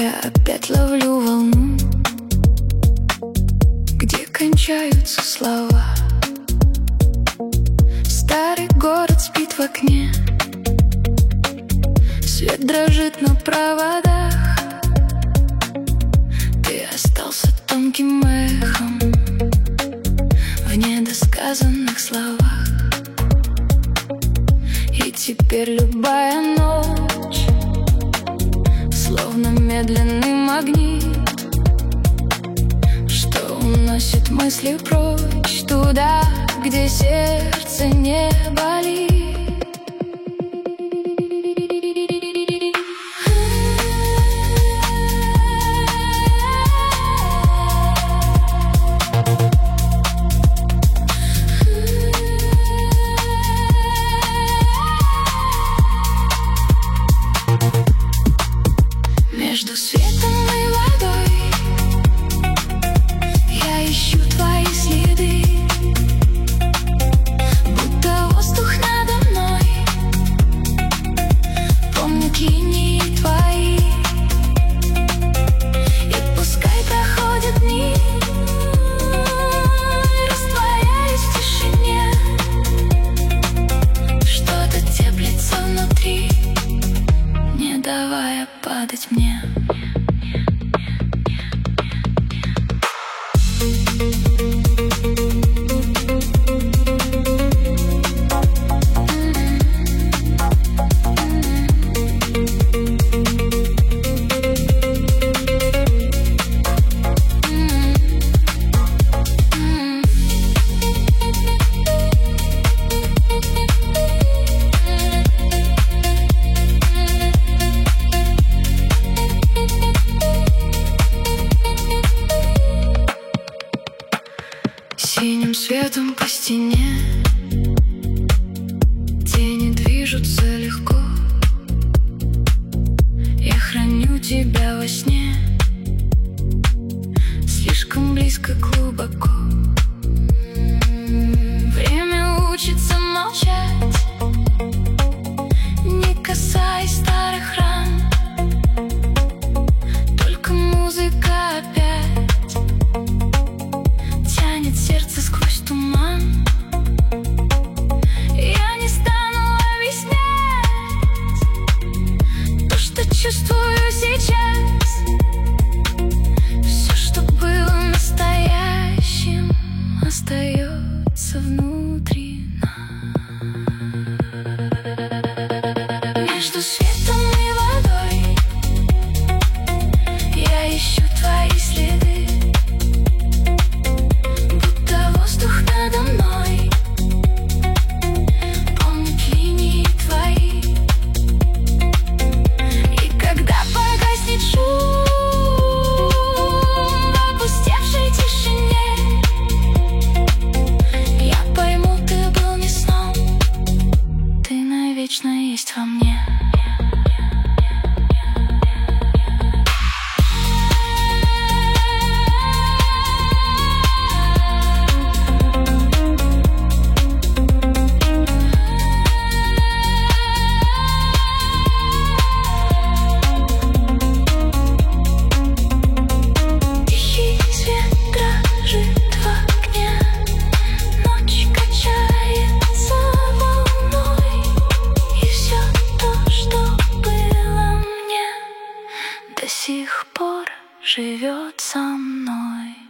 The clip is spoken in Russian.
Я опять ловлю волну, где кончаются слова. Старый город спит в окне, свет дрожит на проводах. Ты остался тонким эхом в недосказанных словах. И теперь любая ночь словно медленный магнит, что уносит мысли прочь туда, где сердце не болит. Между светом и водой я ищу твои следы, будто воздух надо мной помнит линии твои. И пускай проходят дни, растворяясь в тишине, что-то теплится внутри, не давая падать мне. Синим светом по стене тени движутся легко. Я храню тебя во сне, слишком близко, глубоко. Время учится молчать, не касаясь старых ран. Только музыка опять тянет сердце сквозь туман. Я не стану объяснять то, что чувствую сейчас. Все, что было настоящим, остается внутри нас. Между светом и водой я ищу твои следы, будто воздух надо мной помнит линии твои. И когда погаснет шум в опустевшей тишине, я пойму, ты был не сном, ты навечно есть во мне. До сих пор живет со мной.